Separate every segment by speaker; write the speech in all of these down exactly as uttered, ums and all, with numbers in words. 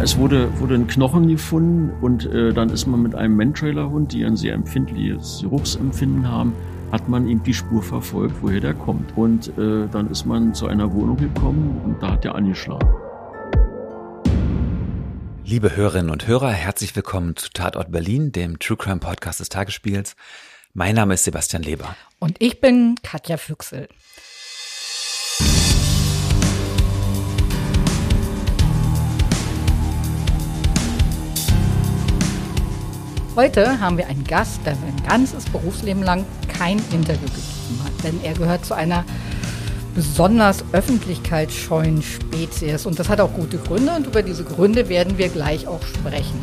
Speaker 1: es wurde, wurde ein Knochen gefunden und äh, dann ist man mit einem Mantrailer-Hund, die ein sehr empfindliches Geruchsempfinden haben, hat man eben die Spur verfolgt, woher der kommt. Und äh, dann ist man zu einer Wohnung gekommen und da hat der angeschlagen.
Speaker 2: Liebe Hörerinnen und Hörer, herzlich willkommen zu Tatort Berlin, dem True Crime Podcast des Tagesspiegels. Mein Name ist Sebastian Leber.
Speaker 3: Und ich bin Katja Füchsel. Heute haben wir einen Gast, der sein ganzes Berufsleben lang kein Interview gegeben hat. Denn er gehört zu einer besonders öffentlichkeitsscheuen Spezies. Und das hat auch gute Gründe. Und über diese Gründe werden wir gleich auch sprechen.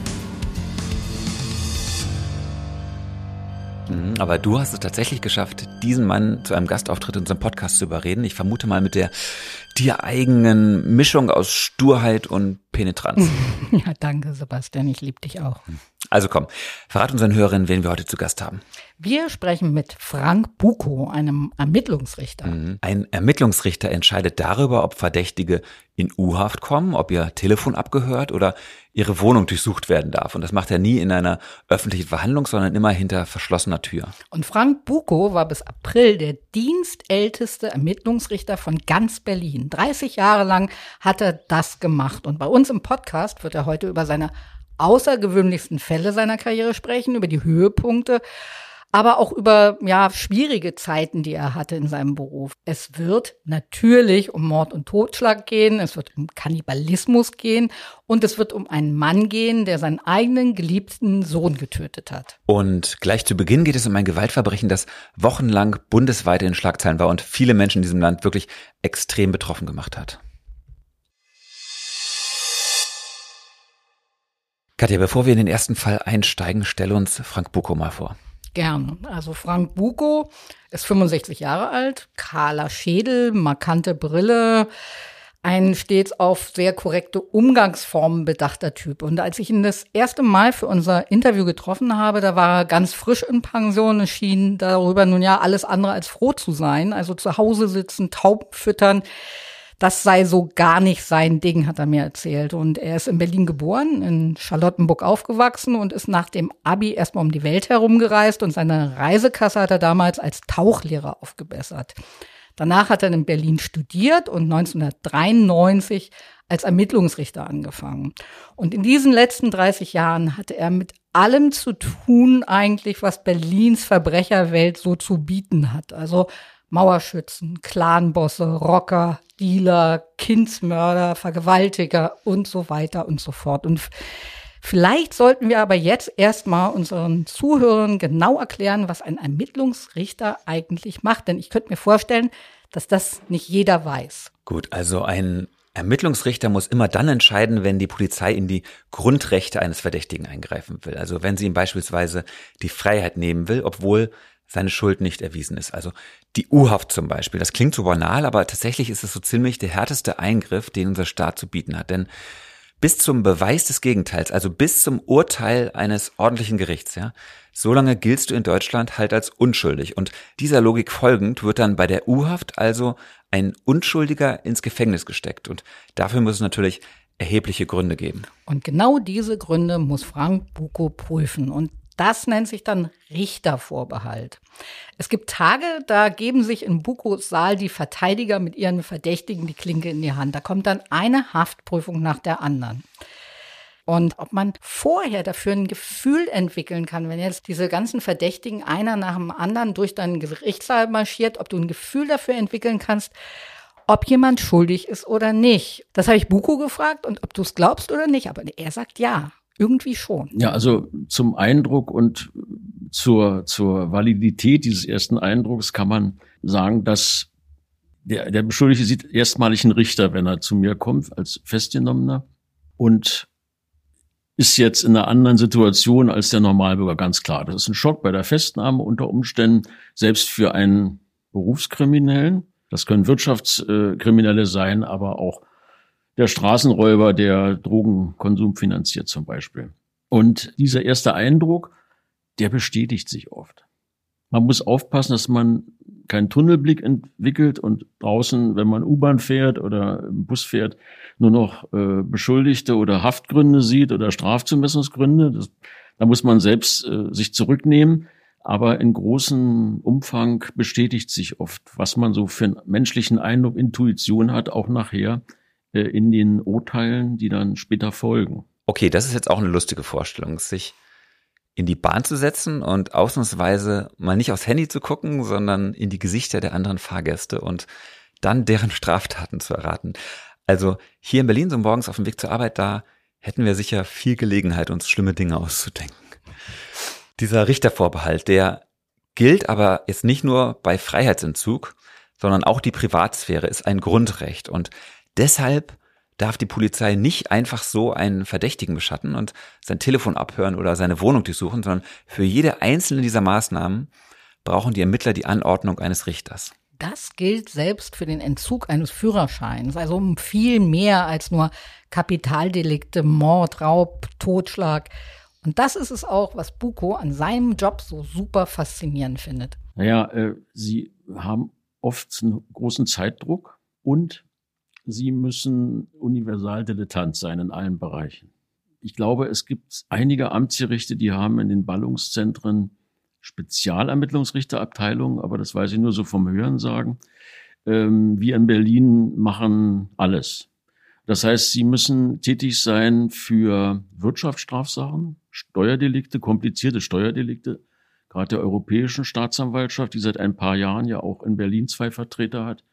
Speaker 2: Aber du hast es tatsächlich geschafft, diesen Mann zu einem Gastauftritt in unserem Podcast zu überreden. Ich vermute mal mit der dir eigenen Mischung aus Sturheit und Penetranz.
Speaker 3: Ja, danke, Sebastian. Ich liebe dich auch.
Speaker 2: Also komm, verrat unseren Hörerinnen, wen wir heute zu Gast haben.
Speaker 3: Wir sprechen mit Frank Bukow, einem Ermittlungsrichter.
Speaker 2: Mhm. Ein Ermittlungsrichter entscheidet darüber, ob Verdächtige in U-Haft kommen, ob ihr Telefon abgehört oder ihre Wohnung durchsucht werden darf. Und das macht er nie in einer öffentlichen Verhandlung, sondern immer hinter verschlossener Tür.
Speaker 3: Und Frank Bukow war bis April der dienstälteste Ermittlungsrichter von ganz Berlin. dreißig Jahre lang hat er das gemacht. Und bei uns im Podcast wird er heute über seine außergewöhnlichsten Fälle seiner Karriere sprechen, über die Höhepunkte, aber auch über ja schwierige Zeiten, die er hatte in seinem Beruf. Es wird natürlich um Mord und Totschlag gehen, es wird um Kannibalismus gehen und es wird um einen Mann gehen, der seinen eigenen geliebten Sohn getötet hat.
Speaker 2: Und gleich zu Beginn geht es um ein Gewaltverbrechen, das wochenlang bundesweit in Schlagzeilen war und viele Menschen in diesem Land wirklich extrem betroffen gemacht hat. Katja, bevor wir in den ersten Fall einsteigen, stell uns Frank Bukow mal vor.
Speaker 3: Gerne. Also Frank Bukow ist fünfundsechzig Jahre alt, kahler Schädel, markante Brille, ein stets auf sehr korrekte Umgangsformen bedachter Typ. Und als ich ihn das erste Mal für unser Interview getroffen habe, da war er ganz frisch in Pension. Es schien darüber nun ja alles andere als froh zu sein. Also zu Hause sitzen, Tauben füttern. Das sei so gar nicht sein Ding, hat er mir erzählt. Und er ist in Berlin geboren, in Charlottenburg aufgewachsen und ist nach dem Abi erstmal um die Welt herumgereist. Und seine Reisekasse hat er damals als Tauchlehrer aufgebessert. Danach hat er in Berlin studiert und neunzehnhundertdreiundneunzig als Ermittlungsrichter angefangen. Und in diesen letzten dreißig Jahren hatte er mit allem zu tun eigentlich, was Berlins Verbrecherwelt so zu bieten hat. Also Mauerschützen, Clanbosse, Rocker, Dealer, Kindsmörder, Vergewaltiger und so weiter und so fort. Und vielleicht sollten wir aber jetzt erstmal unseren Zuhörern genau erklären, was ein Ermittlungsrichter eigentlich macht. Denn ich könnte mir vorstellen, dass das nicht jeder weiß.
Speaker 2: Gut, also ein Ermittlungsrichter muss immer dann entscheiden, wenn die Polizei in die Grundrechte eines Verdächtigen eingreifen will. Also wenn sie ihm beispielsweise die Freiheit nehmen will, obwohl seine Schuld nicht erwiesen ist. Also die U-Haft zum Beispiel. Das klingt so banal, aber tatsächlich ist es so ziemlich der härteste Eingriff, den unser Staat zu bieten hat. Denn bis zum Beweis des Gegenteils, also bis zum Urteil eines ordentlichen Gerichts, ja, so lange giltst du in Deutschland halt als unschuldig. Und dieser Logik folgend wird dann bei der U-Haft also ein Unschuldiger ins Gefängnis gesteckt. Und dafür muss es natürlich erhebliche Gründe geben.
Speaker 3: Und genau diese Gründe muss Frank Bukow prüfen. Und das nennt sich dann Richtervorbehalt. Es gibt Tage, da geben sich in Bukows Saal die Verteidiger mit ihren Verdächtigen die Klinke in die Hand. Da kommt dann eine Haftprüfung nach der anderen. Und ob man vorher dafür ein Gefühl entwickeln kann, wenn jetzt diese ganzen Verdächtigen einer nach dem anderen durch deinen Gerichtssaal marschiert, ob du ein Gefühl dafür entwickeln kannst, ob jemand schuldig ist oder nicht. Das habe ich Bukow gefragt und ob du es glaubst oder nicht. Aber er sagt ja. Irgendwie schon.
Speaker 1: Ja, also zum Eindruck und zur, zur Validität dieses ersten Eindrucks kann man sagen, dass der, der Beschuldigte sieht erstmalig einen Richter, wenn er zu mir kommt, als Festgenommener und ist jetzt in einer anderen Situation als der Normalbürger, ganz klar. Das ist ein Schock bei der Festnahme unter Umständen, selbst für einen Berufskriminellen. Das können Wirtschaftskriminelle sein, aber auch der Straßenräuber, der Drogenkonsum finanziert zum Beispiel. Und dieser erste Eindruck, der bestätigt sich oft. Man muss aufpassen, dass man keinen Tunnelblick entwickelt und draußen, wenn man U-Bahn fährt oder Bus fährt, nur noch äh, Beschuldigte oder Haftgründe sieht oder Strafzumessungsgründe. Das, da muss man selbst äh, sich zurücknehmen. Aber in großem Umfang bestätigt sich oft, was man so für einen menschlichen Eindruck, Intuition hat, auch nachher äh, in den Urteilen, die dann später folgen.
Speaker 2: Okay, das ist jetzt auch eine lustige Vorstellung, sich in die Bahn zu setzen und ausnahmsweise mal nicht aufs Handy zu gucken, sondern in die Gesichter der anderen Fahrgäste und dann deren Straftaten zu erraten. Also hier in Berlin, so morgens auf dem Weg zur Arbeit, da hätten wir sicher viel Gelegenheit, uns schlimme Dinge auszudenken. Dieser Richtervorbehalt, der gilt aber jetzt nicht nur bei Freiheitsentzug, sondern auch die Privatsphäre ist ein Grundrecht und deshalb darf die Polizei nicht einfach so einen Verdächtigen beschatten und sein Telefon abhören oder seine Wohnung durchsuchen, sondern für jede einzelne dieser Maßnahmen brauchen die Ermittler die Anordnung eines Richters.
Speaker 3: Das gilt selbst für den Entzug eines Führerscheins, also um viel mehr als nur Kapitaldelikte, Mord, Raub, Totschlag. Und das ist es auch, was Buko an seinem Job so super faszinierend findet.
Speaker 1: Naja, äh, sie haben oft einen großen Zeitdruck und sie müssen universal dilettant sein in allen Bereichen. Ich glaube, es gibt einige Amtsgerichte, die haben in den Ballungszentren Spezialermittlungsrichterabteilungen, aber das weiß ich nur so vom Hörensagen. Ähm, wir in Berlin machen alles. Das heißt, sie müssen tätig sein für Wirtschaftsstrafsachen, Steuerdelikte, komplizierte Steuerdelikte, gerade der Europäischen Staatsanwaltschaft, die seit ein paar Jahren ja auch in Berlin zwei Vertreter hat,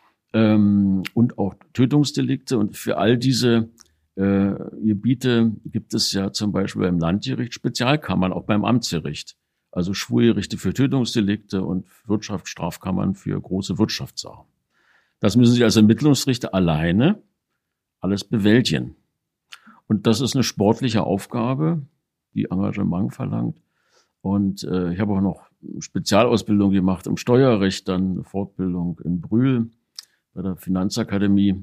Speaker 1: ähm, und auch Tötungsdelikte. Und für all diese äh, Gebiete gibt es ja zum Beispiel beim Landgericht Spezialkammern, auch beim Amtsgericht. Also Schwurgerichte für Tötungsdelikte und Wirtschaftsstrafkammern für große Wirtschaftssachen. Das müssen Sie als Ermittlungsrichter alleine alles bewältigen. Und das ist eine sportliche Aufgabe, die Engagement verlangt. Und äh, ich habe auch noch Spezialausbildung gemacht im Steuerrecht, dann eine Fortbildung in Brühl bei der Finanzakademie.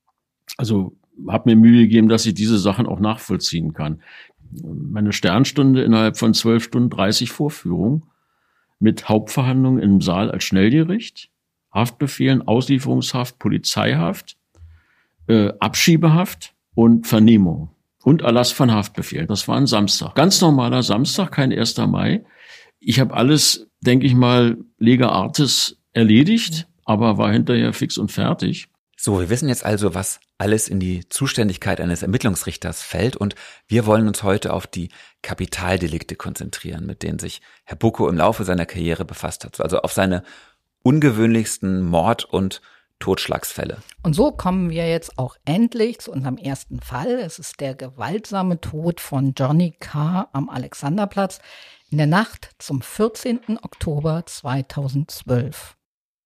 Speaker 1: Also habe mir Mühe gegeben, dass ich diese Sachen auch nachvollziehen kann. Meine Sternstunde innerhalb von zwölf Stunden dreißig Vorführung mit Hauptverhandlungen im Saal als Schnellgericht, Haftbefehlen, Auslieferungshaft, Polizeihaft, äh, Abschiebehaft und Vernehmung und Erlass von Haftbefehl. Das war ein Samstag. Ganz normaler Samstag, kein erster Mai. Ich habe alles, denke ich mal, lega artis erledigt, aber war hinterher fix und fertig.
Speaker 2: So, wir wissen jetzt also, was alles in die Zuständigkeit eines Ermittlungsrichters fällt und wir wollen uns heute auf die Kapitaldelikte konzentrieren, mit denen sich Herr Buko im Laufe seiner Karriere befasst hat. Also auf seine ungewöhnlichsten Mord- und Totschlagsfälle.
Speaker 3: Und so kommen wir jetzt auch endlich zu unserem ersten Fall. Es ist der gewaltsame Tod von Johnny K. am Alexanderplatz in der Nacht zum vierzehnten Oktober zweitausendzwölf.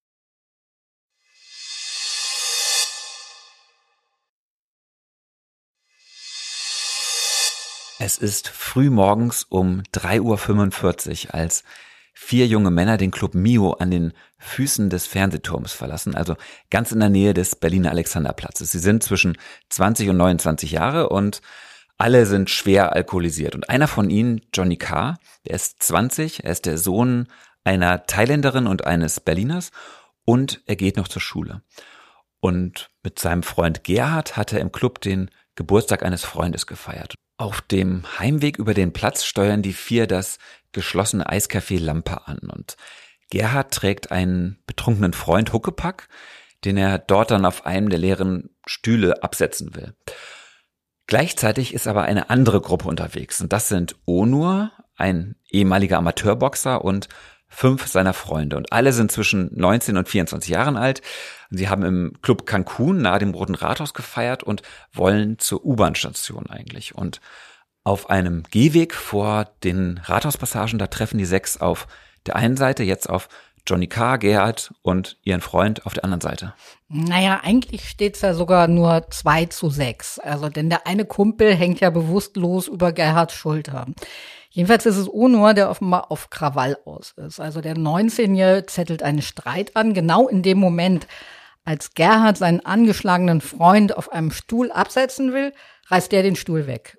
Speaker 2: Es ist frühmorgens um drei Uhr fünfundvierzig, als vier junge Männer den Club Mio an den Füßen des Fernsehturms verlassen, also ganz in der Nähe des Berliner Alexanderplatzes. Sie sind zwischen zwanzig und neunundzwanzig Jahre und alle sind schwer alkoholisiert. Und einer von ihnen, Johnny K., der ist zwanzig, er ist der Sohn einer Thailänderin und eines Berliners und er geht noch zur Schule. Und mit seinem Freund Gerhard hat er im Club den Geburtstag eines Freundes gefeiert. Auf dem Heimweg über den Platz steuern die vier das geschlossene Eiscafé Lampe an und Gerhard trägt einen betrunkenen Freund Huckepack, den er dort dann auf einem der leeren Stühle absetzen will. Gleichzeitig ist aber eine andere Gruppe unterwegs und das sind Onur, ein ehemaliger Amateurboxer und fünf seiner Freunde und alle sind zwischen neunzehn und vierundzwanzig Jahren alt. Sie haben im Club Cancun nahe dem Roten Rathaus gefeiert und wollen zur U-Bahn-Station eigentlich. Und auf einem Gehweg vor den Rathauspassagen, da treffen die sechs auf der einen Seite jetzt auf Johnny K., Gerhard und ihren Freund auf der anderen Seite.
Speaker 3: Naja, eigentlich steht's ja sogar nur zwei zu sechs. Also, denn der eine Kumpel hängt ja bewusstlos über Gerhards Schulter. Jedenfalls ist es Onur, der offenbar auf Krawall aus ist. Also der neunzehnjährige zettelt einen Streit an, genau in dem Moment, als Gerhard seinen angeschlagenen Freund auf einem Stuhl absetzen will, reißt der den Stuhl weg.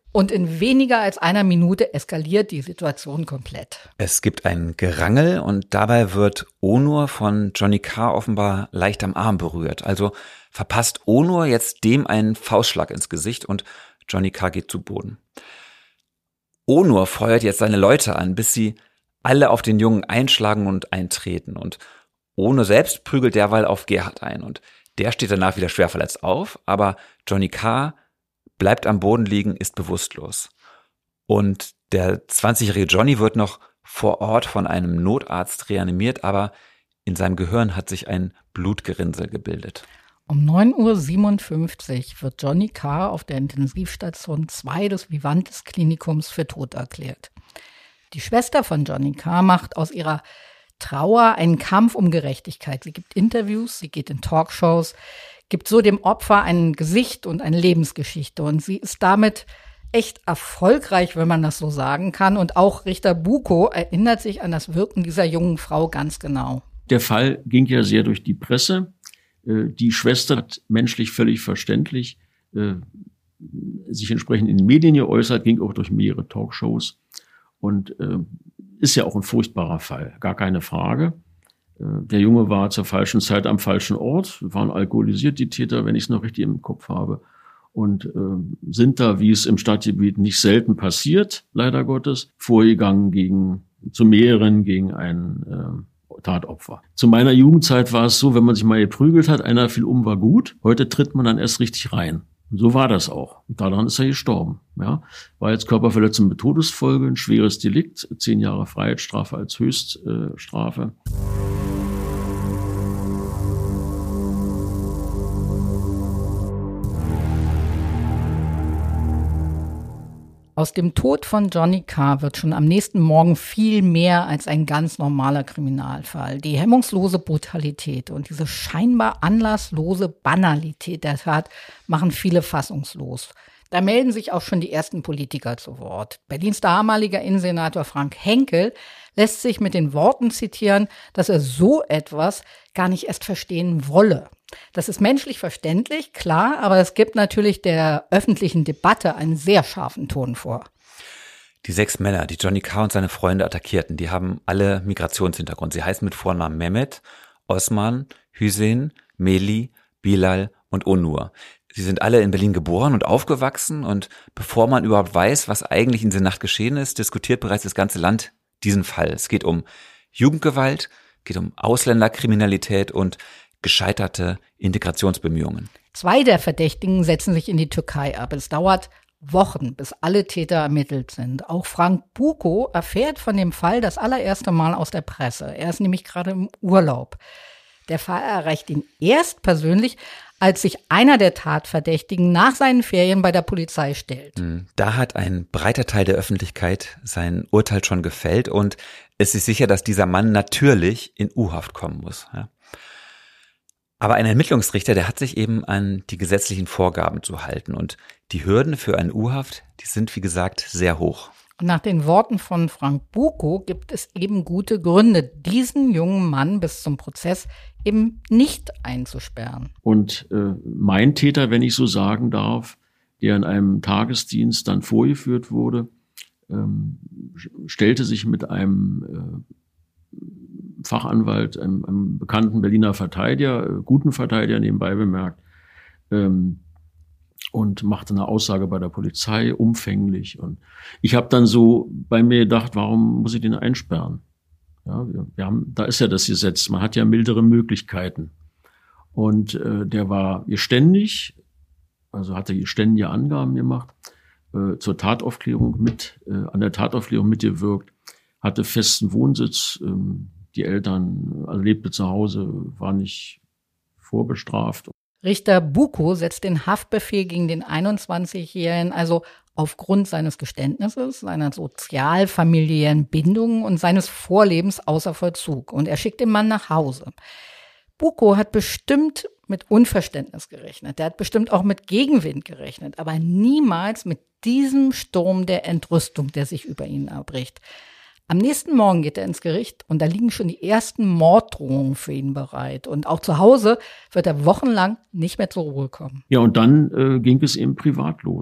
Speaker 3: Und in weniger als einer Minute eskaliert die Situation komplett.
Speaker 2: Es gibt ein Gerangel und dabei wird Onur von Johnny K. offenbar leicht am Arm berührt. Also verpasst Onur jetzt dem einen Faustschlag ins Gesicht und Johnny K. geht zu Boden. Onur feuert jetzt seine Leute an, bis sie alle auf den Jungen einschlagen und eintreten. Und Onur selbst prügelt derweil auf Gerhard ein. Und der steht danach wieder schwer verletzt auf, aber Johnny K. bleibt am Boden liegen, ist bewusstlos. Und der zwanzigjährige Johnny wird noch vor Ort von einem Notarzt reanimiert, aber in seinem Gehirn hat sich ein Blutgerinnsel gebildet.
Speaker 3: Um neun Uhr siebenundfünfzig wird Johnny K. auf der Intensivstation zwei des Vivantes Klinikums für tot erklärt. Die Schwester von Johnny K. macht aus ihrer Trauer einen Kampf um Gerechtigkeit. Sie gibt Interviews, sie geht in Talkshows, gibt so dem Opfer ein Gesicht und eine Lebensgeschichte. Und sie ist damit echt erfolgreich, wenn man das so sagen kann. Und auch Richter Buko erinnert sich an das Wirken dieser jungen Frau ganz genau.
Speaker 1: Der Fall ging ja sehr durch die Presse. Die Schwester hat menschlich völlig verständlich sich entsprechend in den Medien geäußert, ging auch durch mehrere Talkshows. Und ist ja auch ein furchtbarer Fall, gar keine Frage. Der Junge war zur falschen Zeit am falschen Ort, waren alkoholisiert, die Täter, wenn ich es noch richtig im Kopf habe. Und äh, sind da, wie es im Stadtgebiet nicht selten passiert, leider Gottes, vorgegangen gegen, zu mehreren gegen ein äh, Tatopfer. Zu meiner Jugendzeit war es so, wenn man sich mal geprügelt hat, einer fiel um, war gut. Heute tritt man dann erst richtig rein. Und so war das auch. Und daran ist er gestorben. Ja, war jetzt Körperverletzung mit Todesfolge, ein schweres Delikt, zehn Jahre Freiheitsstrafe als Höchststrafe. Äh,
Speaker 3: Aus dem Tod von Johnny K. wird schon am nächsten Morgen viel mehr als ein ganz normaler Kriminalfall. Die hemmungslose Brutalität und diese scheinbar anlasslose Banalität der Tat machen viele fassungslos. Da melden sich auch schon die ersten Politiker zu Wort. Berlins damaliger Innensenator Frank Henkel lässt sich mit den Worten zitieren, dass er so etwas gar nicht erst verstehen wolle. Das ist menschlich verständlich, klar, aber es gibt natürlich der öffentlichen Debatte einen sehr scharfen Ton vor.
Speaker 2: Die sechs Männer, die Johnny K. und seine Freunde attackierten, die haben alle Migrationshintergrund. Sie heißen mit Vornamen Mehmet, Osman, Hüseyin, Meli, Bilal und Onur. Sie sind alle in Berlin geboren und aufgewachsen und bevor man überhaupt weiß, was eigentlich in dieser Nacht geschehen ist, diskutiert bereits das ganze Land diesen Fall. Es geht um Jugendgewalt, geht um Ausländerkriminalität und gescheiterte Integrationsbemühungen.
Speaker 3: Zwei der Verdächtigen setzen sich in die Türkei ab. Es dauert Wochen, bis alle Täter ermittelt sind. Auch Frank Buko erfährt von dem Fall das allererste Mal aus der Presse. Er ist nämlich gerade im Urlaub. Der Fall erreicht ihn erst persönlich, als sich einer der Tatverdächtigen nach seinen Ferien bei der Polizei stellt.
Speaker 2: Da hat ein breiter Teil der Öffentlichkeit sein Urteil schon gefällt und es ist sicher, dass dieser Mann natürlich in U-Haft kommen muss. Ja. Aber ein Ermittlungsrichter, der hat sich eben an die gesetzlichen Vorgaben zu halten und die Hürden für eine U-Haft, die sind wie gesagt sehr hoch.
Speaker 3: Und nach den Worten von Frank Buko gibt es eben gute Gründe, diesen jungen Mann bis zum Prozess eben nicht einzusperren.
Speaker 1: Und äh, mein Täter, wenn ich so sagen darf, der in einem Tagesdienst dann vorgeführt wurde, ähm, stellte sich mit einem äh, Fachanwalt, einem, einem bekannten Berliner Verteidiger, äh, guten Verteidiger nebenbei bemerkt, ähm, und machte eine Aussage bei der Polizei, umfänglich. Und ich habe dann so bei mir gedacht, warum muss ich den einsperren? Ja, wir, wir haben, da ist ja das Gesetz, man hat ja mildere Möglichkeiten. Und äh, der war geständig, also hatte geständige Angaben gemacht, äh, zur Tataufklärung mit, äh, an der Tataufklärung mitgewirkt, hatte festen Wohnsitz, ähm, die Eltern, also lebte zu Hause, war nicht vorbestraft.
Speaker 3: Richter Buko setzt den Haftbefehl gegen den einundzwanzigjährigen also aufgrund seines Geständnisses, seiner sozial-familiären Bindungen und seines Vorlebens außer Vollzug. Und er schickt den Mann nach Hause. Buko hat bestimmt mit Unverständnis gerechnet. Der hat bestimmt auch mit Gegenwind gerechnet, aber niemals mit diesem Sturm der Entrüstung, der sich über ihn erbricht. Am nächsten Morgen geht er ins Gericht und da liegen schon die ersten Morddrohungen für ihn bereit. Und auch zu Hause wird er wochenlang nicht mehr zur Ruhe kommen.
Speaker 1: Ja, und dann äh, ging es eben privat los.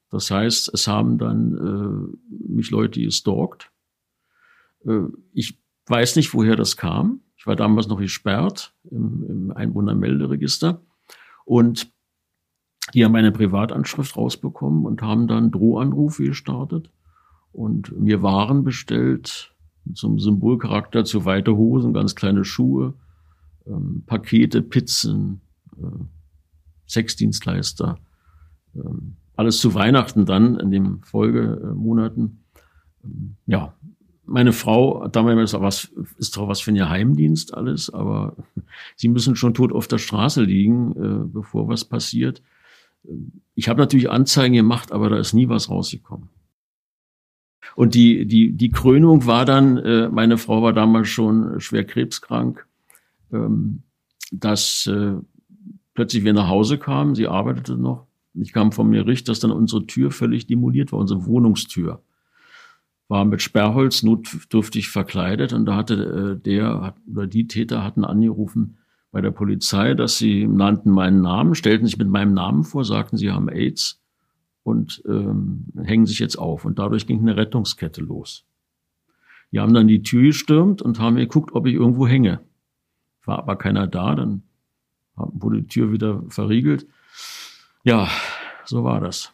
Speaker 1: Das heißt, es haben dann äh, mich Leute gestalkt. Äh, ich weiß nicht, woher das kam. Ich war damals noch gesperrt im, im Einwohnermelderegister. Und die haben eine Privatanschrift rausbekommen und haben dann Drohanrufe gestartet und mir Waren bestellt mit so einem Symbolcharakter zu weite Hosen, ganz kleine Schuhe, ähm, Pakete, Pizzen, äh, Sexdienstleister, äh, alles zu Weihnachten dann in den Folgemonaten. Ähm, ja, meine Frau hat damals gesagt, was ist doch was für ein Geheimdienst alles, aber Sie müssen schon tot auf der Straße liegen, äh, bevor was passiert. Ich habe natürlich Anzeigen gemacht, aber da ist nie was rausgekommen. Und die die die Krönung war dann, äh, meine Frau war damals schon schwer krebskrank, ähm, dass äh, plötzlich wir nach Hause kamen, sie arbeitete noch. Ich kam vom Gericht, dass dann unsere Tür völlig demoliert war, unsere Wohnungstür. War mit Sperrholz notdürftig verkleidet und da hatte äh, der oder die Täter hatten angerufen bei der Polizei, dass sie nannten meinen Namen, stellten sich mit meinem Namen vor, sagten, sie haben AIDS und ähm, hängen sich jetzt auf. Und dadurch ging eine Rettungskette los. Die haben dann die Tür gestürmt und haben geguckt, ob ich irgendwo hänge. War aber keiner da, dann wurde die Tür wieder verriegelt. Ja, so war das.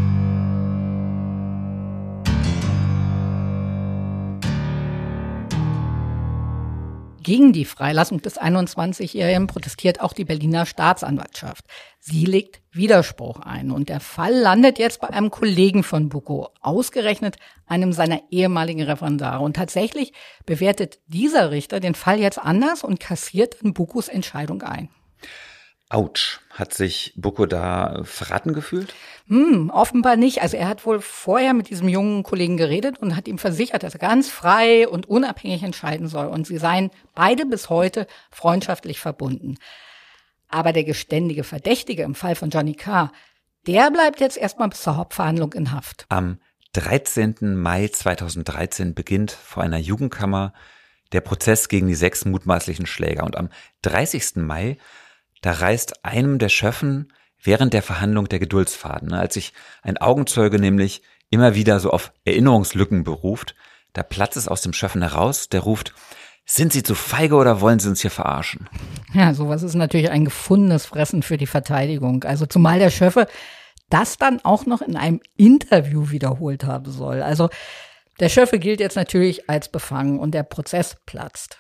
Speaker 3: Gegen die Freilassung des einundzwanzigjährigen protestiert auch die Berliner Staatsanwaltschaft. Sie legt Widerspruch ein und der Fall landet jetzt bei einem Kollegen von Bucco, ausgerechnet einem seiner ehemaligen Referendare. Und tatsächlich bewertet dieser Richter den Fall jetzt anders und kassiert in Buccos Entscheidung ein.
Speaker 2: Autsch. Hat sich Bucco da verraten gefühlt?
Speaker 3: Hm, offenbar nicht. Also er hat wohl vorher mit diesem jungen Kollegen geredet und hat ihm versichert, dass er ganz frei und unabhängig entscheiden soll. Und sie seien beide bis heute freundschaftlich verbunden. Aber der geständige Verdächtige im Fall von Johnny K., der bleibt jetzt erstmal bis zur Hauptverhandlung in Haft.
Speaker 2: Am dreizehnten Mai zweitausenddreizehn beginnt vor einer Jugendkammer der Prozess gegen die sechs mutmaßlichen Schläger. Und am dreißigsten Mai da reißt einem der Schöffen während der Verhandlung der Geduldsfaden, als sich ein Augenzeuge nämlich immer wieder so auf Erinnerungslücken beruft, da platzt es aus dem Schöffen heraus, der ruft, sind Sie zu feige oder wollen Sie uns hier verarschen?
Speaker 3: Ja, sowas ist natürlich ein gefundenes Fressen für die Verteidigung. Also zumal der Schöffe das dann auch noch in einem Interview wiederholt haben soll. Also der Schöffe gilt jetzt natürlich als befangen und der Prozess platzt.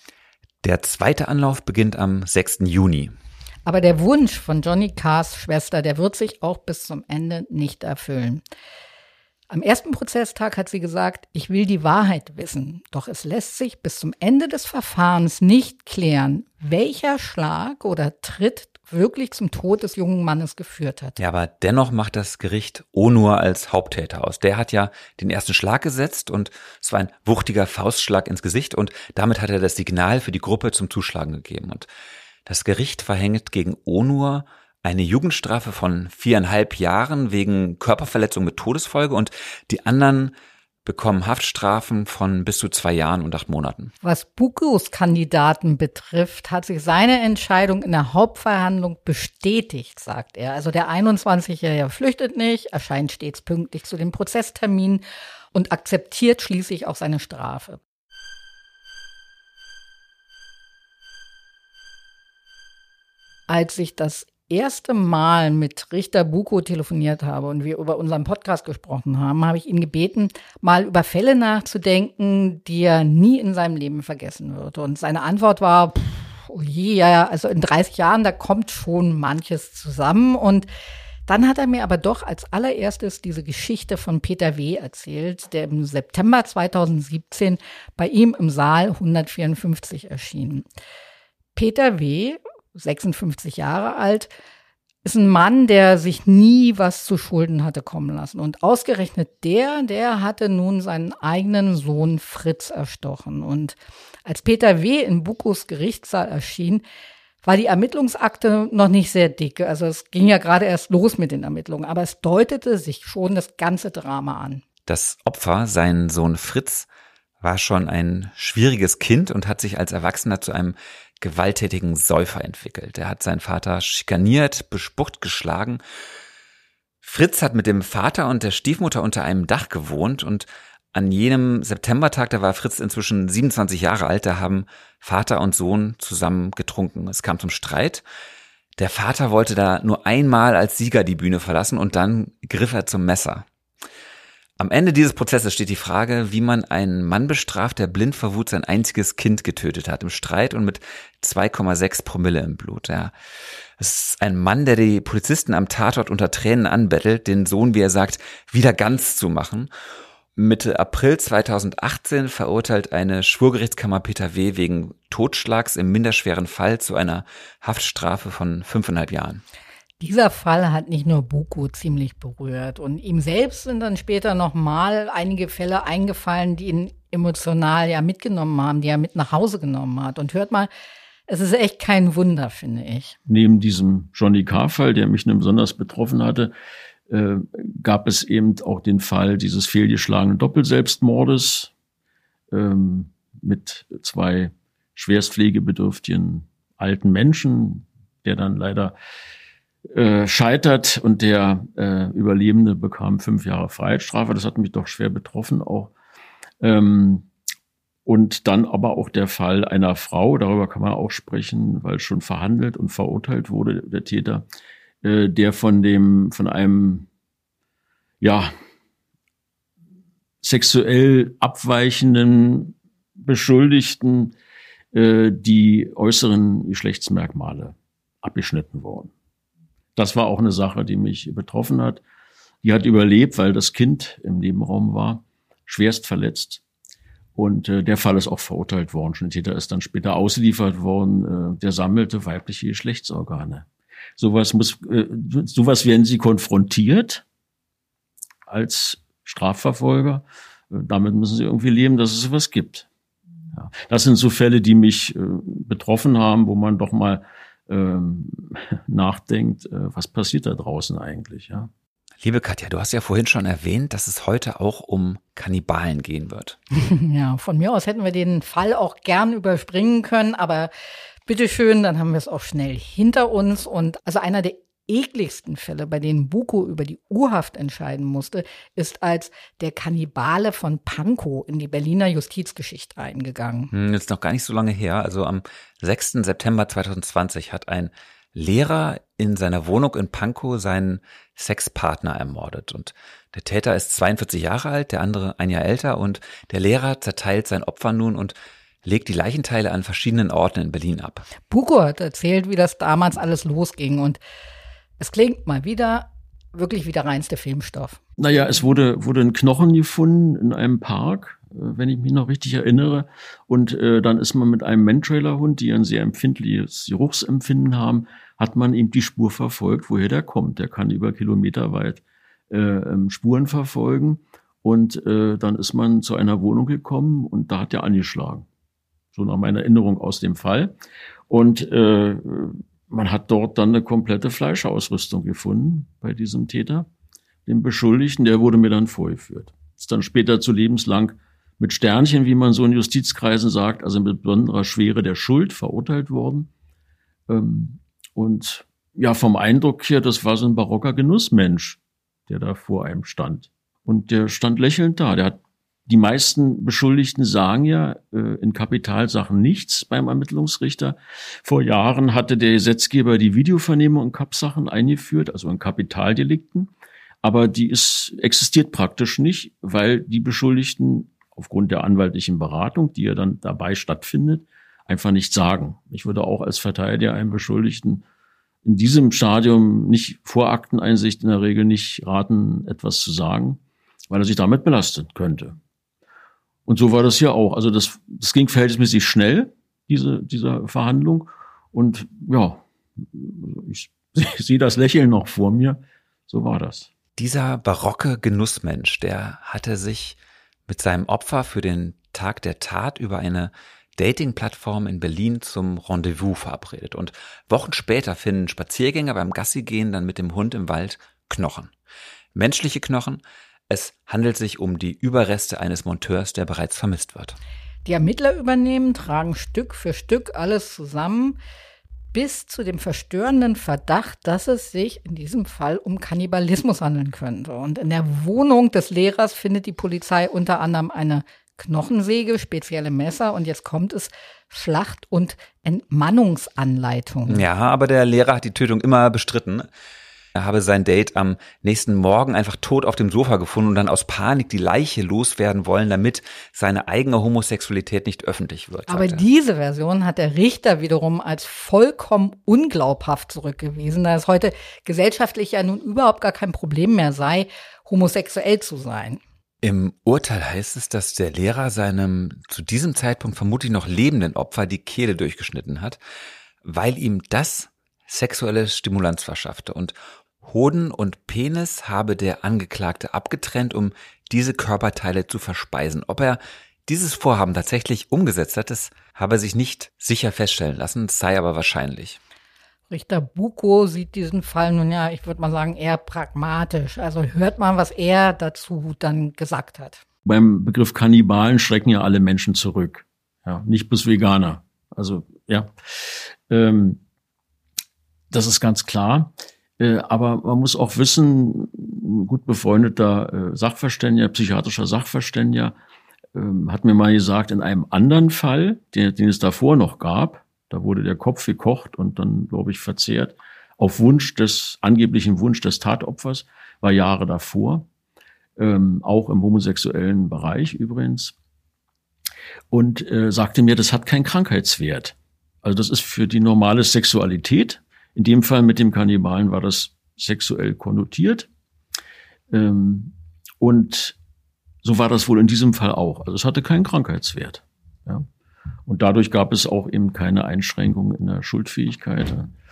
Speaker 2: Der zweite Anlauf beginnt am sechsten Juni.
Speaker 3: Aber der Wunsch von Johnny K.'s Schwester, der wird sich auch bis zum Ende nicht erfüllen. Am ersten Prozesstag hat sie gesagt, ich will die Wahrheit wissen. Doch es lässt sich bis zum Ende des Verfahrens nicht klären, welcher Schlag oder Tritt wirklich zum Tod des jungen Mannes geführt hat.
Speaker 2: Ja, aber dennoch macht das Gericht Onur als Haupttäter aus. Der hat ja den ersten Schlag gesetzt und es war ein wuchtiger Faustschlag ins Gesicht und damit hat er das Signal für die Gruppe zum Zuschlagen gegeben. Und das Gericht verhängt gegen Onur eine Jugendstrafe von viereinhalb Jahren wegen Körperverletzung mit Todesfolge und die anderen bekommen Haftstrafen von bis zu zwei Jahren und acht Monaten.
Speaker 3: Was Buccos Kandidaten betrifft, hat sich seine Entscheidung in der Hauptverhandlung bestätigt, sagt er. Also der einundzwanzigjährige flüchtet nicht, erscheint stets pünktlich zu dem Prozesstermin und akzeptiert schließlich auch seine Strafe. Als ich das erste Mal mit Richter Bucco telefoniert habe und wir über unseren Podcast gesprochen haben, habe ich ihn gebeten, mal über Fälle nachzudenken, die er nie in seinem Leben vergessen wird. Und seine Antwort war, pff, oh je, ja, also in dreißig Jahren, da kommt schon manches zusammen. Und dann hat er mir aber doch als allererstes diese Geschichte von Peter W. erzählt, der im September zweitausendsiebzehn bei ihm im Saal hundertvierundfünfzig erschien. Peter W., sechsundfünfzig Jahre alt, ist ein Mann, der sich nie was zu Schulden hatte kommen lassen. Und ausgerechnet der, der hatte nun seinen eigenen Sohn Fritz erstochen. Und als Peter W. in Buccos Gerichtssaal erschien, war die Ermittlungsakte noch nicht sehr dick. Also es ging ja gerade erst los mit den Ermittlungen, aber es deutete sich schon das ganze Drama an.
Speaker 2: Das Opfer, sein Sohn Fritz, war schon ein schwieriges Kind und hat sich als Erwachsener zu einem gewalttätigen Säufer entwickelt. Er hat seinen Vater schikaniert, bespuckt, geschlagen. Fritz hat mit dem Vater und der Stiefmutter unter einem Dach gewohnt und an jenem Septembertag, da war Fritz inzwischen siebenundzwanzig Jahre alt, da haben Vater und Sohn zusammen getrunken. Es kam zum Streit. Der Vater wollte da nur einmal als Sieger die Bühne verlassen und dann griff er zum Messer. Am Ende dieses Prozesses steht die Frage, wie man einen Mann bestraft, der blind vor Wut sein einziges Kind getötet hat, im Streit und mit zwei Komma sechs Promille im Blut. Ja. Es ist ein Mann, der die Polizisten am Tatort unter Tränen anbettelt, den Sohn, wie er sagt, wieder ganz zu machen. Mitte April zweitausendachtzehn verurteilt eine Schwurgerichtskammer Peter W. wegen Totschlags im minderschweren Fall zu einer Haftstrafe von fünfeinhalb Jahren.
Speaker 3: Dieser Fall hat nicht nur Buko ziemlich berührt und ihm selbst sind dann später nochmal einige Fälle eingefallen, die ihn emotional ja mitgenommen haben, die er mit nach Hause genommen hat. Und hört mal, es ist echt kein Wunder, finde ich.
Speaker 1: Neben diesem Johnny K.-Fall, der mich nun besonders betroffen hatte, äh, gab es eben auch den Fall dieses fehlgeschlagenen Doppelselbstmordes ähm, mit zwei schwerstpflegebedürftigen alten Menschen, der dann leider Äh, scheitert und der äh, Überlebende bekam fünf Jahre Freiheitsstrafe. Das hat mich doch schwer betroffen auch. Ähm, und dann aber auch der Fall einer Frau, darüber kann man auch sprechen, weil schon verhandelt und verurteilt wurde, der Täter, äh, der von dem, von einem, ja, sexuell abweichenden Beschuldigten äh, die äußeren Geschlechtsmerkmale abgeschnitten wurden. Das war auch eine Sache, die mich betroffen hat. Die hat überlebt, weil das Kind im Nebenraum war, schwerst verletzt. Und äh, der Fall ist auch verurteilt worden. Der Täter ist dann später ausgeliefert worden. Äh, der sammelte weibliche Geschlechtsorgane. Sowas muss, äh, sowas werden sie konfrontiert als Strafverfolger. Äh, damit müssen sie irgendwie leben, dass es sowas gibt. Ja. Das sind so Fälle, die mich äh, betroffen haben, wo man doch mal Ähm, nachdenkt, äh, was passiert da draußen eigentlich, ja.
Speaker 2: Liebe Katja, du hast ja vorhin schon erwähnt, dass es heute auch um Kannibalen gehen wird.
Speaker 3: Ja, von mir aus hätten wir den Fall auch gern überspringen können, aber bitteschön, dann haben wir es auch schnell hinter uns. Und also einer der ekligsten Fälle, bei denen Buko über die Urhaft entscheiden musste, ist als der Kannibale von Pankow in die Berliner Justizgeschichte eingegangen.
Speaker 2: Hm, jetzt noch gar nicht so lange her. Also am sechsten September zweitausendzwanzig hat ein Lehrer in seiner Wohnung in Pankow seinen Sexpartner ermordet. Und der Täter ist zweiundvierzig Jahre alt, der andere ein Jahr älter. Und der Lehrer zerteilt sein Opfer nun und legt die Leichenteile an verschiedenen Orten in Berlin ab.
Speaker 3: Buko hat erzählt, wie das damals alles losging. Und es klingt mal wieder wirklich wie der reinste Filmstoff.
Speaker 1: Naja, es wurde, wurde ein Knochen gefunden in einem Park, wenn ich mich noch richtig erinnere. Und äh, dann ist man mit einem Mantrailer-Hund, die ein sehr empfindliches Geruchsempfinden haben, hat man eben die Spur verfolgt, woher der kommt. Der kann über Kilometer weit äh, Spuren verfolgen. Und äh, dann ist man zu einer Wohnung gekommen und da hat er angeschlagen. So nach meiner Erinnerung aus dem Fall. Und äh, man hat dort dann eine komplette Fleischausrüstung gefunden bei diesem Täter, dem Beschuldigten. Der wurde mir dann vorgeführt. Ist dann später zu lebenslang mit Sternchen, wie man so in Justizkreisen sagt, also mit besonderer Schwere der Schuld verurteilt worden. Und ja, vom Eindruck her, das war so ein barocker Genussmensch, der da vor einem stand. Und der stand lächelnd da. Der hat Die meisten Beschuldigten sagen ja äh, in Kapitalsachen nichts beim Ermittlungsrichter. Vor Jahren hatte der Gesetzgeber die Videovernehmung in Kappsachen eingeführt, also in Kapitaldelikten. Aber die ist, existiert praktisch nicht, weil die Beschuldigten aufgrund der anwaltlichen Beratung, die ja dann dabei stattfindet, einfach nichts sagen. Ich würde auch als Verteidiger einem Beschuldigten in diesem Stadium nicht vor Akteneinsicht in der Regel nicht raten, etwas zu sagen, weil er sich damit belastet könnte. Und so war das hier auch. Also das, das ging verhältnismäßig schnell, diese, diese Verhandlung. Und ja, ich, ich sehe das Lächeln noch vor mir. So war das.
Speaker 2: Dieser barocke Genussmensch, der hatte sich mit seinem Opfer für den Tag der Tat über eine Dating-Plattform in Berlin zum Rendezvous verabredet. Und Wochen später finden Spaziergänger beim Gassigehen dann mit dem Hund im Wald Knochen. Menschliche Knochen. Es handelt sich um die Überreste eines Monteurs, der bereits vermisst wird.
Speaker 3: Die Ermittler übernehmen, tragen Stück für Stück alles zusammen, bis zu dem verstörenden Verdacht, dass es sich in diesem Fall um Kannibalismus handeln könnte. Und in der Wohnung des Lehrers findet die Polizei unter anderem eine Knochensäge, spezielle Messer und jetzt kommt es, Schlacht- und Entmannungsanleitungen.
Speaker 2: Ja, aber der Lehrer hat die Tötung immer bestritten. Er habe sein Date am nächsten Morgen einfach tot auf dem Sofa gefunden und dann aus Panik die Leiche loswerden wollen, damit seine eigene Homosexualität nicht öffentlich wird.
Speaker 3: Aber diese Version hat der Richter wiederum als vollkommen unglaubhaft zurückgewiesen, da es heute gesellschaftlich ja nun überhaupt gar kein Problem mehr sei, homosexuell zu sein.
Speaker 2: Im Urteil heißt es, dass der Lehrer seinem zu diesem Zeitpunkt vermutlich noch lebenden Opfer die Kehle durchgeschnitten hat, weil ihm das sexuelle Stimulanz verschaffte. Und Hoden und Penis habe der Angeklagte abgetrennt, um diese Körperteile zu verspeisen. Ob er dieses Vorhaben tatsächlich umgesetzt hat, das habe sich nicht sicher feststellen lassen, es sei aber wahrscheinlich.
Speaker 3: Richter Bucko sieht diesen Fall nun ja, ich würde mal sagen, eher pragmatisch. Also hört mal, was er dazu dann gesagt hat.
Speaker 1: Beim Begriff Kannibalen schrecken ja alle Menschen zurück. Ja, nicht bloß Veganer. Also, ja. Ähm, das ist ganz klar. Äh, aber man muss auch wissen, ein gut befreundeter äh, Sachverständiger, psychiatrischer Sachverständiger, äh, hat mir mal gesagt, in einem anderen Fall, den, den es davor noch gab, da wurde der Kopf gekocht und dann, glaube ich, verzehrt, auf Wunsch des, angeblichen Wunsch des Tatopfers, war Jahre davor, ähm, auch im homosexuellen Bereich übrigens, und äh, sagte mir, das hat keinen Krankheitswert. Also das ist für die normale Sexualität. In dem Fall mit dem Kannibalen war das sexuell konnotiert. Ähm, und so war das wohl in diesem Fall auch. Also es hatte keinen Krankheitswert. Ja. Und dadurch gab es auch eben keine Einschränkung in der Schuldfähigkeit.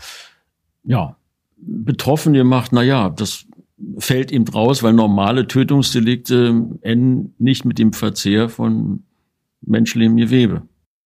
Speaker 1: Ja, Betroffene macht, na ja, das fällt eben raus, weil normale Tötungsdelikte enden nicht mit dem Verzehr von menschlichem Gewebe.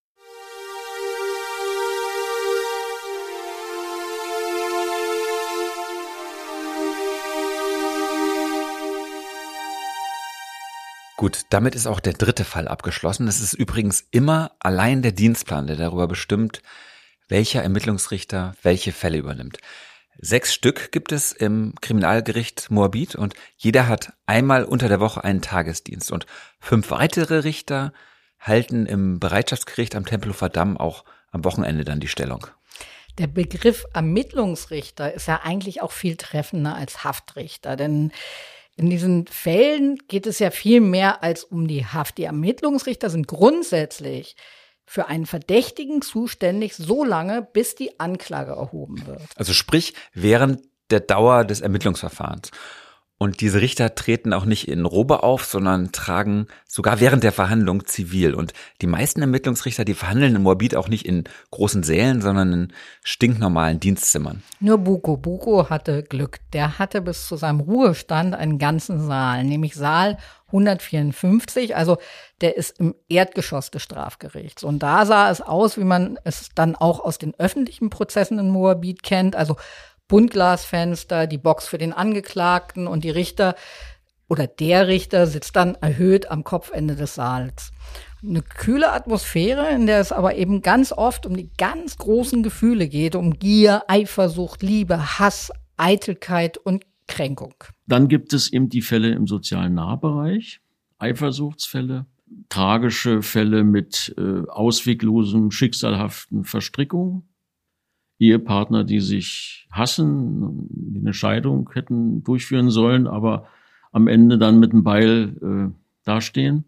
Speaker 2: Gut, damit ist auch der dritte Fall abgeschlossen. Es ist übrigens immer allein der Dienstplan, der darüber bestimmt, welcher Ermittlungsrichter welche Fälle übernimmt. Sechs Stück gibt es im Kriminalgericht Moabit und jeder hat einmal unter der Woche einen Tagesdienst. Und fünf weitere Richter halten im Bereitschaftsgericht am Tempelhofer Damm auch am Wochenende dann die Stellung.
Speaker 3: Der Begriff Ermittlungsrichter ist ja eigentlich auch viel treffender als Haftrichter, denn in diesen Fällen geht es ja viel mehr als um die Haft. Die Ermittlungsrichter sind grundsätzlich für einen Verdächtigen zuständig, so lange, bis die Anklage erhoben wird.
Speaker 2: Also sprich, während der Dauer des Ermittlungsverfahrens. Und diese Richter treten auch nicht in Robe auf, sondern tragen sogar während der Verhandlung zivil. Und die meisten Ermittlungsrichter, die verhandeln in Moabit auch nicht in großen Sälen, sondern in stinknormalen Dienstzimmern.
Speaker 3: Nur Bucko. Bucko hatte Glück. Der hatte bis zu seinem Ruhestand einen ganzen Saal, nämlich Saal hundertvierundfünfzig. Also der ist im Erdgeschoss des Strafgerichts. Und da sah es aus, wie man es dann auch aus den öffentlichen Prozessen in Moabit kennt. Also Buntglasfenster, die Box für den Angeklagten und die Richter oder der Richter sitzt dann erhöht am Kopfende des Saals. Eine kühle Atmosphäre, in der es aber eben ganz oft um die ganz großen Gefühle geht, um Gier, Eifersucht, Liebe, Hass, Eitelkeit und Kränkung.
Speaker 1: Dann gibt es eben die Fälle im sozialen Nahbereich, Eifersuchtsfälle, tragische Fälle mit äh, ausweglosen, schicksalhaften Verstrickungen. Ehepartner, die sich hassen, die eine Scheidung hätten durchführen sollen, aber am Ende dann mit einem Beil äh, dastehen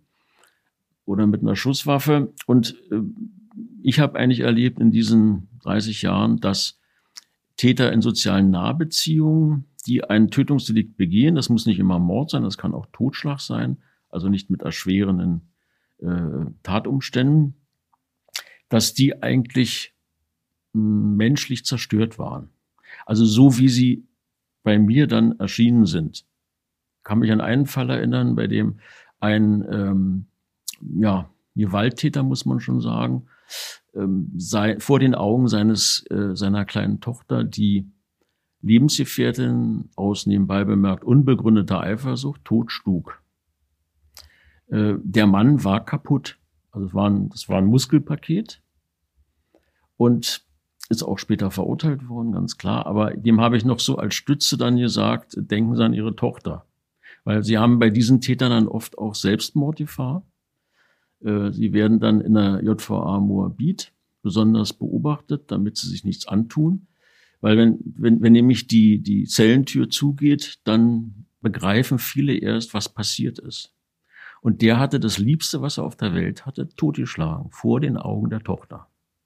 Speaker 1: oder mit einer Schusswaffe. Und äh, ich habe eigentlich erlebt in diesen dreißig Jahren, dass Täter in sozialen Nahbeziehungen, die ein Tötungsdelikt begehen, das muss nicht immer Mord sein, das kann auch Totschlag sein, also nicht mit erschwerenden äh, Tatumständen, dass die eigentlich menschlich zerstört waren. Also so wie sie bei mir dann erschienen sind. Ich kann mich an einen Fall erinnern, bei dem ein ähm, ja, Gewalttäter, muss man schon sagen, ähm, sei, vor den Augen seines äh, seiner kleinen Tochter die Lebensgefährtin aus nebenbei bemerkt unbegründeter Eifersucht totschlug. Äh, der Mann war kaputt. Also es war ein, das war ein Muskelpaket. Und ist auch später verurteilt worden, ganz klar. Aber dem habe ich noch so als Stütze dann gesagt, denken Sie an Ihre Tochter. Weil sie haben bei diesen Tätern dann oft auch Selbstmordgefahr. Sie werden dann in der J V A Moabit besonders beobachtet, damit sie sich nichts antun. Weil wenn, wenn, wenn nämlich die, die Zellentür zugeht, dann begreifen viele erst, was passiert ist. Und der hatte das Liebste, was er auf der Welt hatte, totgeschlagen, vor den Augen der Tochter.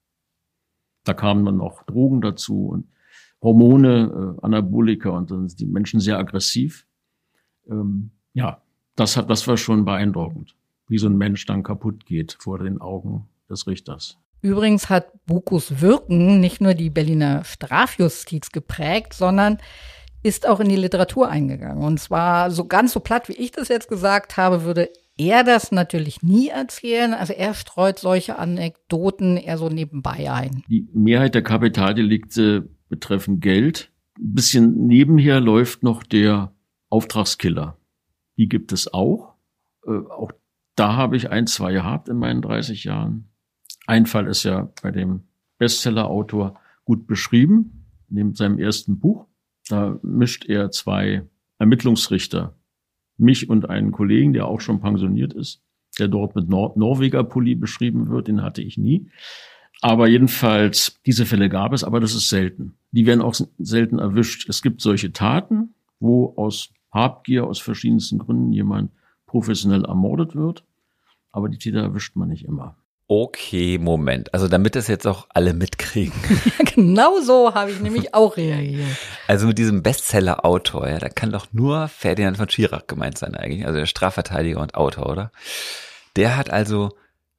Speaker 1: Da kamen dann noch Drogen dazu und Hormone, äh, Anabolika, und dann sind die Menschen sehr aggressiv. Ähm, ja, das hat, das war schon beeindruckend, wie so ein Mensch dann kaputt geht vor den Augen des Richters.
Speaker 3: Übrigens hat Bukos Wirken nicht nur die Berliner Strafjustiz geprägt, sondern ist auch in die Literatur eingegangen. Und zwar so ganz so platt, wie ich das jetzt gesagt habe, würde er das natürlich nie erzählen. Also er streut solche Anekdoten eher so nebenbei ein.
Speaker 1: Die Mehrheit der Kapitaldelikte betreffen Geld. Ein bisschen nebenher läuft noch der Auftragskiller. Die gibt es auch. Äh, auch da habe ich ein, zwei gehabt in meinen dreißig Jahren. Ein Fall ist ja bei dem Bestseller-Autor gut beschrieben, neben seinem ersten Buch. Da mischt er zwei Ermittlungsrichter, mich und einen Kollegen, der auch schon pensioniert ist, der dort mit Nor- Norweger-Pulli beschrieben wird, den hatte ich nie. Aber jedenfalls, diese Fälle gab es, aber das ist selten. Die werden auch selten erwischt. Es gibt solche Taten, wo aus Habgier, aus verschiedensten Gründen jemand professionell ermordet wird, aber die Täter erwischt man nicht immer.
Speaker 2: Okay, Moment. Also damit das jetzt auch alle mitkriegen.
Speaker 3: Ja, genau so habe ich nämlich auch reagiert.
Speaker 2: Also mit diesem Bestseller-Autor, ja, da kann doch nur Ferdinand von Schirach gemeint sein eigentlich, also der Strafverteidiger und Autor, oder? Der hat also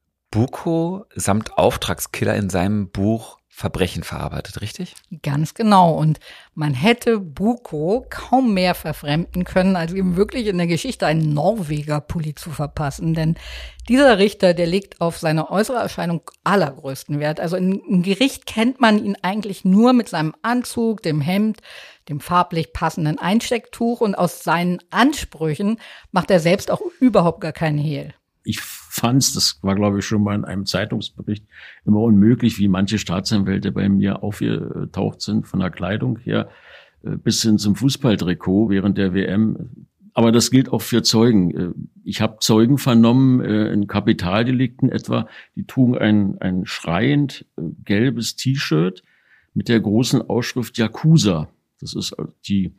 Speaker 2: Buko samt Auftragskiller in seinem Buch Verbrechen verarbeitet, richtig?
Speaker 3: Ganz genau. Und man hätte Buko kaum mehr verfremden können, als ihm wirklich in der Geschichte einen Norweger-Pulli zu verpassen. Denn dieser Richter, der legt auf seine äußere Erscheinung allergrößten Wert. Also im Gericht kennt man ihn eigentlich nur mit seinem Anzug, dem Hemd, dem farblich passenden Einstecktuch. Und aus seinen Ansprüchen macht er selbst auch überhaupt gar keinen Hehl.
Speaker 1: Ich fand's, das war, glaube ich, schon mal in einem Zeitungsbericht, immer unmöglich, wie manche Staatsanwälte bei mir aufgetaucht sind, von der Kleidung her bis hin zum Fußballtrikot während der W M. Aber das gilt auch für Zeugen. Ich habe Zeugen vernommen in Kapitaldelikten etwa, die trugen ein, ein schreiend gelbes T-Shirt mit der großen Ausschrift Yakuza. Das ist die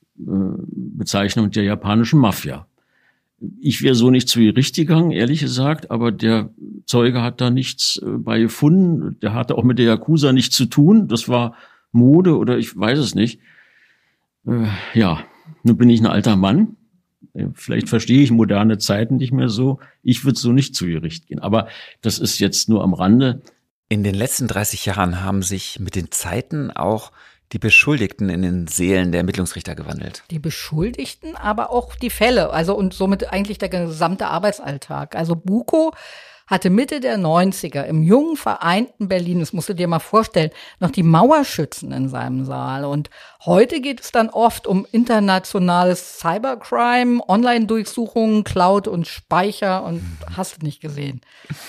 Speaker 1: Bezeichnung der japanischen Mafia. Ich wäre so nicht zu Gericht gegangen, ehrlich gesagt, aber der Zeuge hat da nichts bei gefunden. Der hatte auch mit der Yakuza nichts zu tun. Das war Mode oder ich weiß es nicht. Äh, ja, nun bin ich ein alter Mann. Vielleicht verstehe ich moderne Zeiten nicht mehr so. Ich würde so nicht zu Gericht gehen. Aber das ist jetzt nur am Rande.
Speaker 2: In den letzten dreißig Jahren haben sich mit den Zeiten auch die Beschuldigten in den Seelen der Ermittlungsrichter gewandelt.
Speaker 3: Die Beschuldigten, aber auch die Fälle, also und somit eigentlich der gesamte Arbeitsalltag. Also Buko hatte Mitte der neunziger im jungen vereinten Berlin, das musst du dir mal vorstellen, noch die Mauerschützen in seinem Saal. Und heute geht es dann oft um internationales Cybercrime, Online-Durchsuchungen, Cloud und Speicher und hast du nicht gesehen.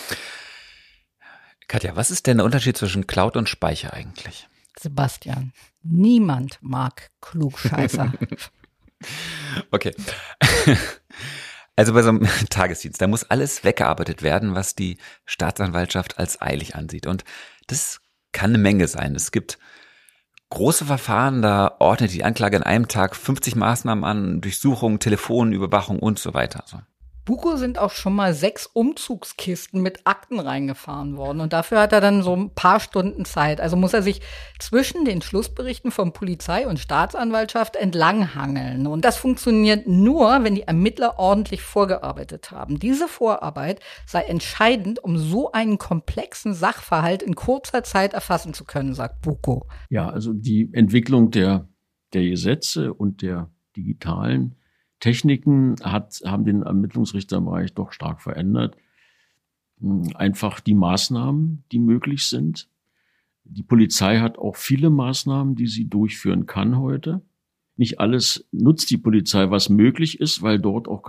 Speaker 2: Katja, was ist denn der Unterschied zwischen Cloud und Speicher eigentlich?
Speaker 3: Sebastian, niemand mag Klugscheißer.
Speaker 2: Okay. Also bei so einem Tagesdienst, da muss alles weggearbeitet werden, was die Staatsanwaltschaft als eilig ansieht. Und das kann eine Menge sein. Es gibt große Verfahren, da ordnet die Anklage an einem Tag fünfzig Maßnahmen an, Durchsuchung, Telefonüberwachung und so weiter.
Speaker 3: Buko sind auch schon mal sechs Umzugskisten mit Akten reingefahren worden. Und dafür hat er dann so ein paar Stunden Zeit. Also muss er sich zwischen den Schlussberichten von Polizei und Staatsanwaltschaft entlanghangeln. Und das funktioniert nur, wenn die Ermittler ordentlich vorgearbeitet haben. Diese Vorarbeit sei entscheidend, um so einen komplexen Sachverhalt in kurzer Zeit erfassen zu können, sagt Buko.
Speaker 1: Ja, also die Entwicklung der, der Gesetze und der digitalen Techniken hat, haben den Ermittlungsrichterbereich doch stark verändert. Einfach die Maßnahmen, die möglich sind. Die Polizei hat auch viele Maßnahmen, die sie durchführen kann heute. Nicht alles nutzt die Polizei, was möglich ist, weil dort auch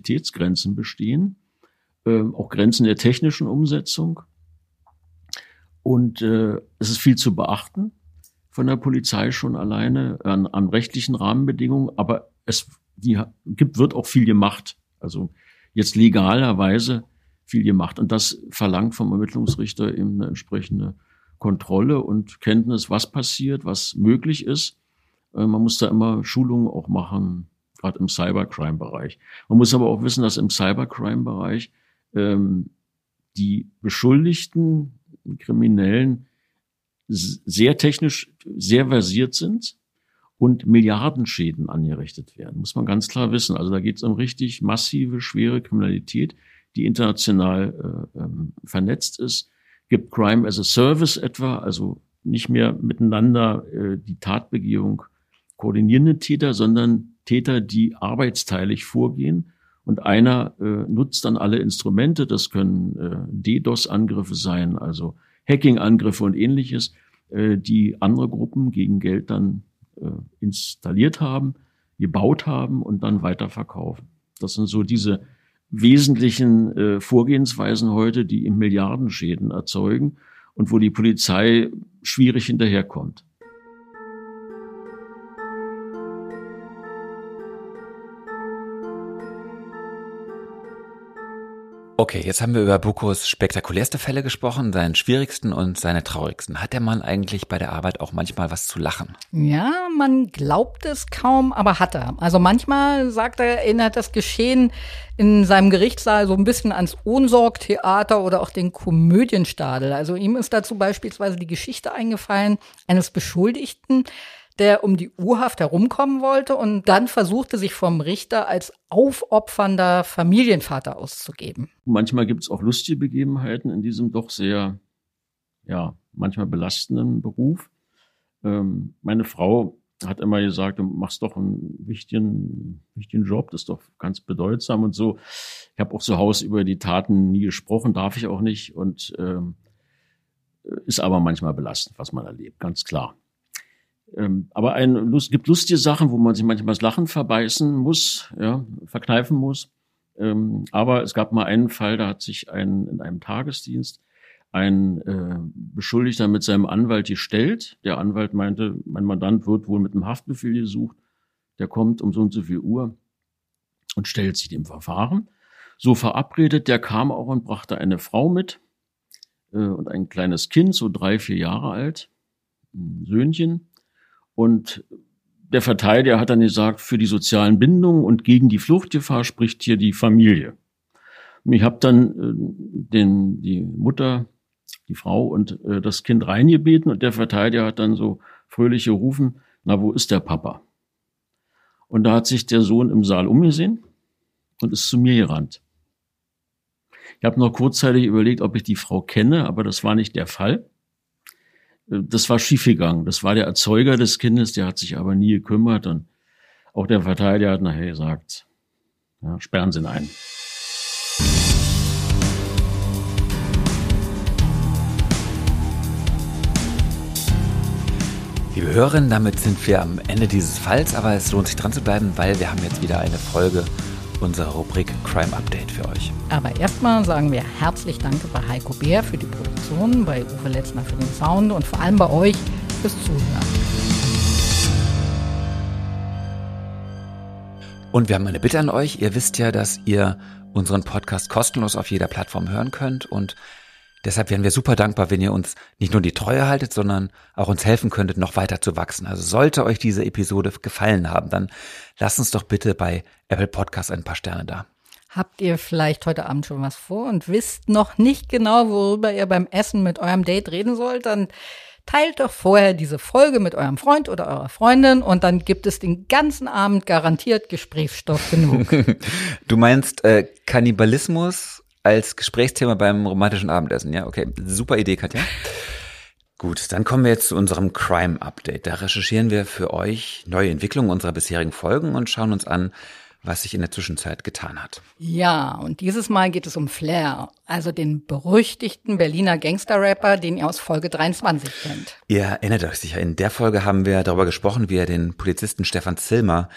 Speaker 1: Kapazitätsgrenzen bestehen, äh, auch Grenzen der technischen Umsetzung. Und äh, es ist viel zu beachten von der Polizei schon alleine an, an rechtlichen Rahmenbedingungen, aber es die gibt, wird auch viel gemacht. Also jetzt legalerweise viel gemacht. Und das verlangt vom Ermittlungsrichter eben eine entsprechende Kontrolle und Kenntnis, was passiert, was möglich ist. Äh, man muss da immer Schulungen auch machen, gerade im Cybercrime-Bereich. Man muss aber auch wissen, dass im Cybercrime-Bereich ähm, die Beschuldigten, die Kriminellen sehr technisch sehr versiert sind und Milliardenschäden angerichtet werden, muss man ganz klar wissen. Also da geht es um richtig massive, schwere Kriminalität, die international äh, ähm, vernetzt ist. Gibt Crime as a Service etwa, also nicht mehr miteinander äh, die Tatbegehung koordinierende Täter, sondern Täter, die arbeitsteilig vorgehen. Und einer äh, nutzt dann alle Instrumente, das können äh, DDoS-Angriffe sein, also Hacking-Angriffe und ähnliches, äh, die andere Gruppen gegen Geld dann äh, installiert haben, gebaut haben und dann weiterverkaufen. Das sind so diese wesentlichen äh, Vorgehensweisen heute, die im Milliardenschäden erzeugen und wo die Polizei schwierig hinterherkommt.
Speaker 2: Okay, jetzt haben wir über Bukos spektakulärste Fälle gesprochen, seinen schwierigsten und seine traurigsten. Hat der Mann eigentlich bei der Arbeit auch manchmal was zu lachen?
Speaker 3: Ja, man glaubt es kaum, aber hat er. Also manchmal, sagt er, erinnert das Geschehen in seinem Gerichtssaal so ein bisschen ans Ohnsorg-Theater oder auch den Komödienstadel. Also ihm ist dazu beispielsweise die Geschichte eingefallen eines Beschuldigten, der um die Urhaft herumkommen wollte und dann versuchte, sich vom Richter als aufopfernder Familienvater auszugeben.
Speaker 1: Manchmal gibt es auch lustige Begebenheiten in diesem doch sehr, ja, manchmal belastenden Beruf. Ähm, meine Frau hat immer gesagt, du machst doch einen wichtigen, wichtigen Job, das ist doch ganz bedeutsam und so. Ich habe auch zu Hause über die Taten nie gesprochen, darf ich auch nicht und ähm, ist aber manchmal belastend, was man erlebt, ganz klar. Ähm, aber ein, es gibt lustige Sachen, wo man sich manchmal das Lachen verbeißen muss, ja, verkneifen muss. Ähm, aber es gab mal einen Fall, da hat sich ein, in einem Tagesdienst ein äh, Beschuldigter mit seinem Anwalt gestellt. Der Anwalt meinte, mein Mandant wird wohl mit einem Haftbefehl gesucht. Der kommt um so und so viel Uhr und stellt sich dem Verfahren. So verabredet, der kam auch und brachte eine Frau mit äh, und ein kleines Kind, so drei, vier Jahre alt, ein Söhnchen. Und der Verteidiger hat dann gesagt, für die sozialen Bindungen und gegen die Fluchtgefahr spricht hier die Familie. Ich habe dann äh, den, die Mutter, die Frau und äh, das Kind reingebeten und der Verteidiger hat dann so fröhlich gerufen, na, wo ist der Papa? Und da hat sich der Sohn im Saal umgesehen und ist zu mir gerannt. Ich habe noch kurzzeitig überlegt, ob ich die Frau kenne, aber das war nicht der Fall. Das war schiefgegangen. Das war der Erzeuger des Kindes, der hat sich aber nie gekümmert. Und auch der Verteidiger hat nachher gesagt, ja, sperren Sie ihn ein.
Speaker 2: Liebe Hörerinnen, damit sind wir am Ende dieses Falls, aber es lohnt sich dran zu bleiben, weil wir haben jetzt wieder eine Folge unserer Rubrik Crime Update für euch.
Speaker 3: Aber erstmal sagen wir herzlich Danke bei Heiko Bär für die Produktion, bei Uwe Letzner für den Sound und vor allem bei euch fürs Zuhören.
Speaker 2: Und wir haben eine Bitte an euch. Ihr wisst ja, dass ihr unseren Podcast kostenlos auf jeder Plattform hören könnt und deshalb wären wir super dankbar, wenn ihr uns nicht nur die Treue haltet, sondern auch uns helfen könntet, noch weiter zu wachsen. Also sollte euch diese Episode gefallen haben, dann lasst uns doch bitte bei Apple Podcasts ein paar Sterne da.
Speaker 3: Habt ihr vielleicht heute Abend schon was vor und wisst noch nicht genau, worüber ihr beim Essen mit eurem Date reden sollt, dann teilt doch vorher diese Folge mit eurem Freund oder eurer Freundin und dann gibt es den ganzen Abend garantiert Gesprächsstoff genug.
Speaker 2: Du meinst äh, Kannibalismus als Gesprächsthema beim romantischen Abendessen, ja? Okay, super Idee, Katja. Gut, dann kommen wir jetzt zu unserem Crime-Update. Da recherchieren wir für euch neue Entwicklungen unserer bisherigen Folgen und schauen uns an, was sich in der Zwischenzeit getan hat.
Speaker 3: Ja, und dieses Mal geht es um Flair, also den berüchtigten Berliner Gangster-Rapper, den ihr aus Folge dreiundzwanzig kennt.
Speaker 2: Ihr erinnert euch sicher, in der Folge haben wir darüber gesprochen, wie er den Polizisten Stefan Zillmer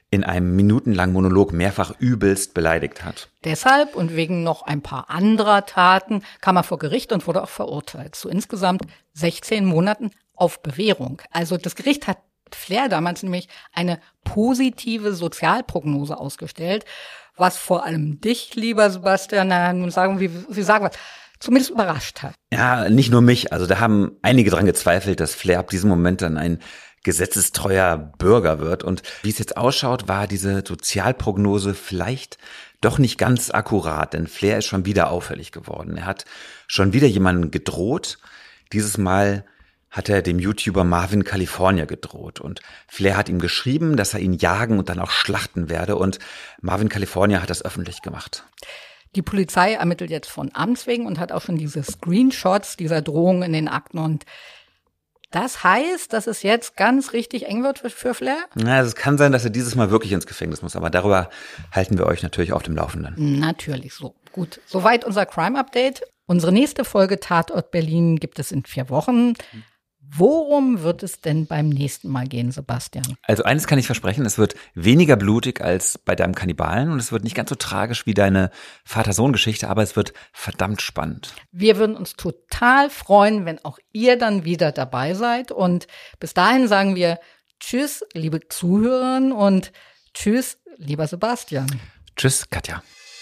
Speaker 2: in einem minutenlangen Monolog mehrfach übelst beleidigt hat.
Speaker 3: Deshalb und wegen noch ein paar anderer Taten kam er vor Gericht und wurde auch verurteilt. Zu insgesamt sechzehn Monaten auf Bewährung. Also das Gericht hat Flair damals nämlich eine positive Sozialprognose ausgestellt, was vor allem dich, lieber Sebastian, na, nun sagen wir, wie sagen wir, zumindest überrascht hat.
Speaker 2: Ja, nicht nur mich. Also da haben einige dran gezweifelt, dass Flair ab diesem Moment dann ein gesetzestreuer Bürger wird. Und wie es jetzt ausschaut, war diese Sozialprognose vielleicht doch nicht ganz akkurat, denn Flair ist schon wieder auffällig geworden. Er hat schon wieder jemanden gedroht. Dieses Mal hat er dem YouTuber Marvin California gedroht. Und Flair hat ihm geschrieben, dass er ihn jagen und dann auch schlachten werde. Und Marvin California hat das öffentlich gemacht.
Speaker 3: Die Polizei ermittelt jetzt von Amts wegen und hat auch schon diese Screenshots dieser Drohungen in den Akten. Und das heißt, dass es jetzt ganz richtig eng wird für Flair?
Speaker 2: Na, es kann sein, dass er dieses Mal wirklich ins Gefängnis muss, aber darüber halten wir euch natürlich auf dem Laufenden.
Speaker 3: Natürlich, so. Gut, soweit unser Crime-Update. Unsere nächste Folge Tatort Berlin gibt es in vier Wochen. Worum wird es denn beim nächsten Mal gehen, Sebastian?
Speaker 2: Also eines kann ich versprechen, es wird weniger blutig als bei deinem Kannibalen und es wird nicht ganz so tragisch wie deine Vater-Sohn-Geschichte, aber es wird verdammt spannend.
Speaker 3: Wir würden uns total freuen, wenn auch ihr dann wieder dabei seid. Und bis dahin sagen wir Tschüss, liebe Zuhörerinnen, und Tschüss, lieber Sebastian.
Speaker 2: Tschüss, Katja.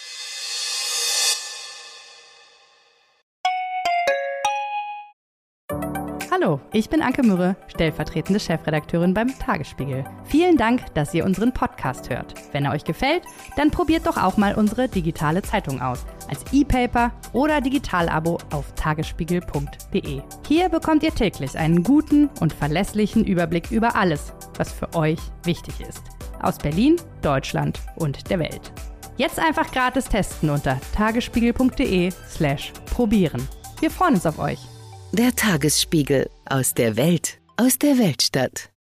Speaker 4: Hallo, ich bin Anke Mürre, stellvertretende Chefredakteurin beim Tagesspiegel. Vielen Dank, dass ihr unseren Podcast hört. Wenn er euch gefällt, dann probiert doch auch mal unsere digitale Zeitung aus. Als E-Paper oder Digital-Abo auf tagesspiegel punkt de. Hier bekommt ihr täglich einen guten und verlässlichen Überblick über alles, was für euch wichtig ist. Aus Berlin, Deutschland und der Welt. Jetzt einfach gratis testen unter tagesspiegel punkt de slash probieren. Wir freuen uns auf euch.
Speaker 5: Der Tagesspiegel, aus der Welt, aus der Weltstadt.